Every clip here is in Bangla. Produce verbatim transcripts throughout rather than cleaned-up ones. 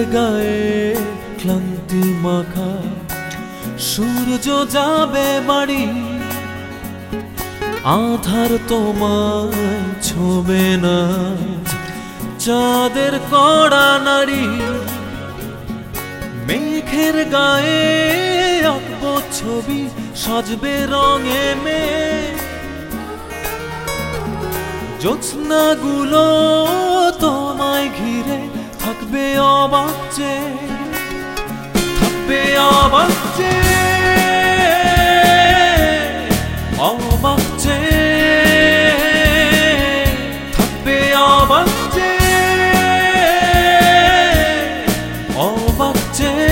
গায়ে ক্লান্তি মাখা সূর্য যাবে বাড়ি, আধার তোমায় ছোবে না চাঁদের কড়া নাড়ি। মেঘের গায়ে আঁকবো ছবি, সাজবে রঙে মেঘ। জ্যোৎস্নাগুলো তোমায় ঘিরে থাকবে অবাক চেয়ে, থাকবে অবাক চেয়ে, অবাক চেয়ে, থাকবে অবাক চেয়ে, অবাক চেয়ে।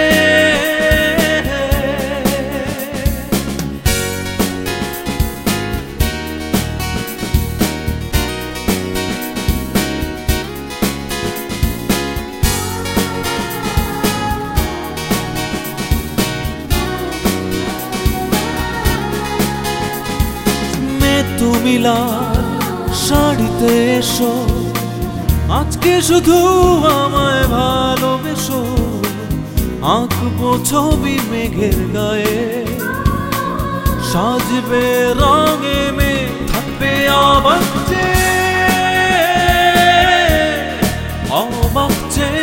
তুমি লাল শাড়িতে এসো, আজকে শুধু আমায় ভালোবেসো। আঁকবো ছবি মেঘের গায়ে, সাজবে রঙে মেঘ। থাকবে অবাক চেয়ে, অবাক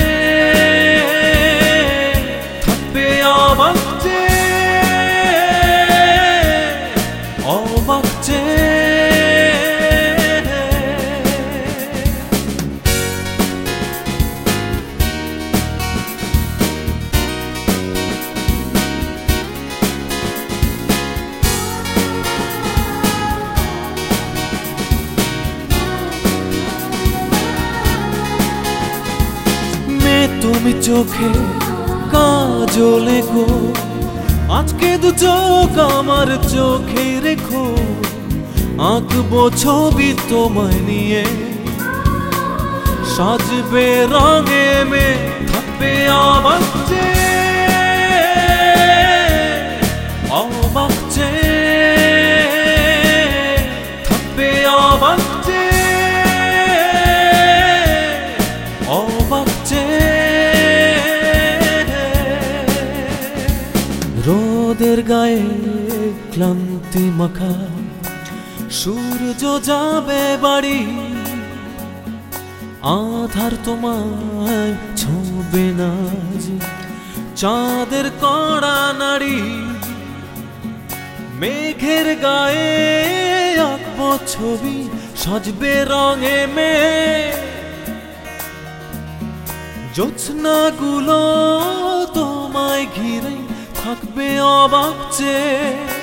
চেয়ে, থাকবে অবাক চেয়ে, অবাক চেয়ে। তুমি চোখে কাজলে গো, আজকে দু চোখ আমার চোখে রেখো। আঁকবো ছবি তোমায় নিয়ে, সাজবে রঙে মেঘ। থাকবে অবাক চেয়ে, অবাক চেয়ে, থাকবে অবাক চেয়ে, অবাক চেয়ে। রোদের গায়ে ক্লান্তি মাখা সূর্য যাবে বাড়ি, আধার তোমায় ছোঁবে না চাঁদের কড়া নাড়ি। মেঘের গায়ে আঁকবো ছবি, সাজবে রঙে মেঘ। জ্যোৎস্নাগুলো তোমায় ঘিরে থাকবে অবাক চেয়ে,